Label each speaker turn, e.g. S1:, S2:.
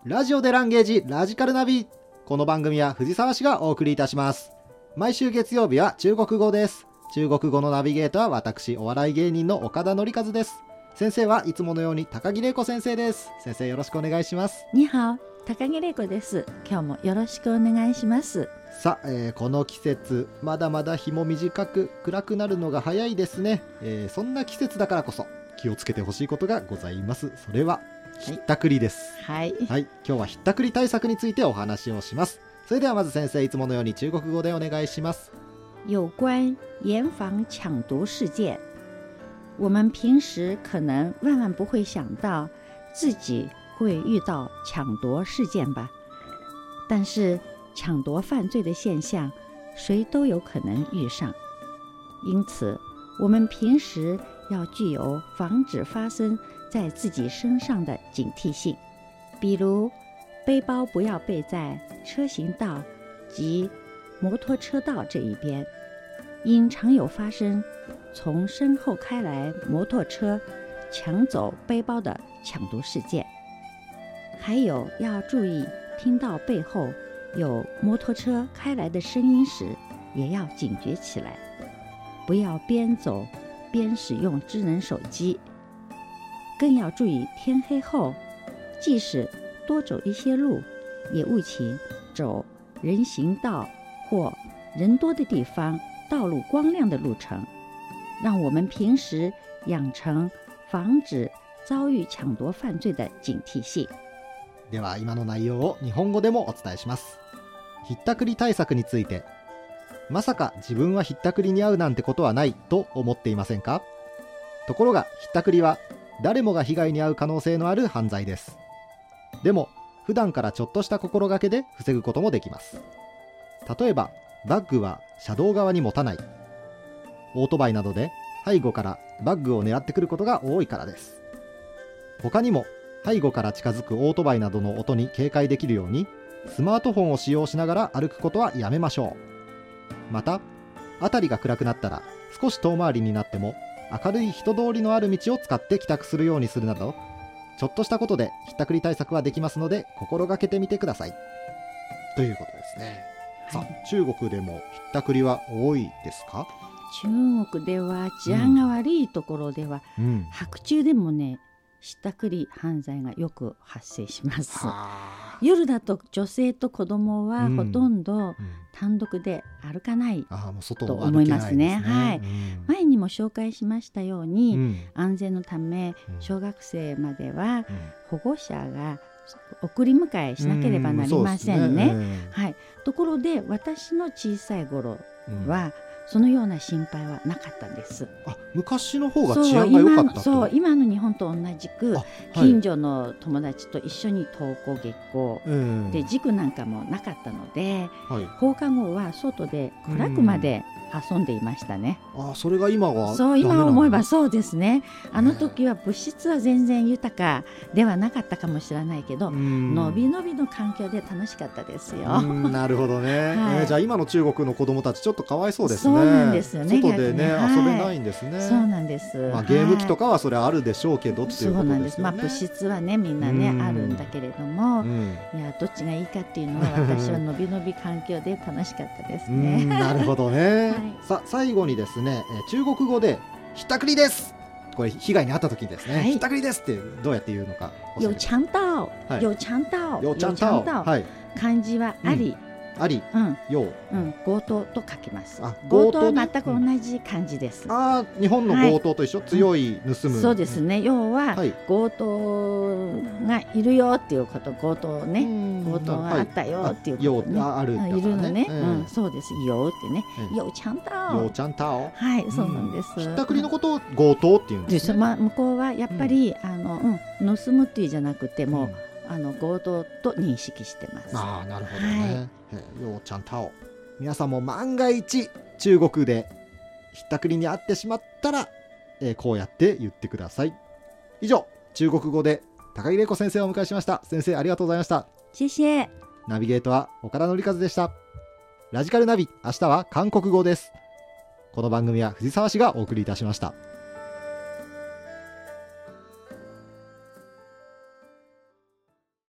S1: ラジオでランゲージラジカルナビ。この番組は藤沢市がお送りいたします。毎週月曜日は中国語です。中国語のナビゲーターは私、お笑い芸人の岡田典和です。先生はいつものように高木玲子先生です。先生よろしくお願いします。
S2: にはお、高木玲子です。今日もよろしくお願いします。
S1: さあ、この季節まだまだ日も短く暗くなるのが早いですね。そんな季節だからこそ気をつけてほしいことがございます。それはひったくりです。
S2: はい、
S1: はい、今日はひったくり対策についてお話をします。それではまず先生、いつものように中国語でお願いします。
S2: 有关严防抢夺事件，我们平时可能万万不会想到自己会遇到抢夺事件吧，但是抢夺犯罪的现象谁都有可能遇上，因此我们平时要具有防止发生在自己身上的警惕性，比如背包不要背在车行道及摩托车道这一边，因常有发生从身后开来摩托车抢走背包的抢夺事件。还有要注意，听到背后有摩托车开来的声音时，也要警觉起来，不要边走边使用智能手机。更要注意天黑后，即使多走一些路，也务请走人行道或人多的地方，道路光亮的路程，让我们平时养成防止遭遇抢夺犯罪的警惕性。
S1: では今の内容を日本語でもお伝えします。ひったくり対策について、まさか自分はひったくりに遭うなんてことはないと思っていませんか？ところがひったくりは誰もが被害に遭う可能性のある犯罪です。でも普段からちょっとした心がけで防ぐこともできます。例えばバッグは車道側に持たない、オートバイなどで背後からバッグを狙ってくることが多いからです。他にも背後から近づくオートバイなどの音に警戒できるようにスマートフォンを使用しながら歩くことはやめましょう。また辺りが暗くなったら少し遠回りになっても明るい人通りのある道を使って帰宅するようにするなど、ちょっとしたことでひったくり対策はできますので心がけてみてくださいということですね。さあ、中国でもひったくりは多いですか？
S2: 中国では治安が悪いところでは、白昼でもね、ひったくり犯罪がよく発生します。夜だと女性と子供はほとんど単独で歩かないと思いますね。はい、前にも紹介しましたように、安全のため小学生までは保護者が送り迎えしなければなりませんね。はい、ところで私の小さい頃は、そのような心配はなかったんです。
S1: 昔の方が治安が良かったと。
S2: そう、今の日本と同じく近所の友達と一緒に登校下校、で塾なんかもなかったので、放課後は外で暗くまで遊んでいましたね。
S1: それが今は
S2: そう、今思えばそうですね。あの時は物質は全然豊かではなかったかもしれないけど、のびのびの環境で楽しかったですよ。
S1: なるほどね。じゃあ今の中国の子どもたちちょっとかわいそうですね。
S2: そうなんですよね。
S1: 外でね、遊べないんですね。
S2: そうなんです。
S1: ゲーム機とかはそれあるでしょうけどっていうことですよね。そうなんです。
S2: 物質はね、みんなね、あるんだけれども、いや、どっちがいいかっていうのは私はのびのび環境で楽しかったですね。
S1: なるほどね。さあ、最後にですね、中国語でひったくりです、これ被害に遭った時にですね、ひったくりですってどうやって言うのか。
S2: 有搶到、有搶到、有搶到。漢字はあり、
S1: あり、
S2: 強盗と書きます。強盗は全く同じ漢字です。
S1: 日本の強盗と一緒、強い盗む。
S2: そうですね。要は強盗がいるよっていうこと、強盗ね、強盗があったよっていうことね、
S1: ある
S2: いるのね。そうです。有ってね、有搶到。
S1: 有搶到。
S2: はい、そうなんです。
S1: ひったくりのことを強盗っていうんですね。
S2: 向こうはやっぱり盗むっていうじゃなくても強盗と認識してます。
S1: なるほどね。ようちゃんたお。皆さんも万が一中国でひったくりに遭ってしまったら、こうやって言ってください。以上、中国語で高木玲子先生をお迎えしました。先生ありがとうございました。
S2: 謝謝。
S1: ナビゲートは岡田典和でした。ラジカルナビ、明日は韓国語です。この番組は藤沢市がお送りいたしました。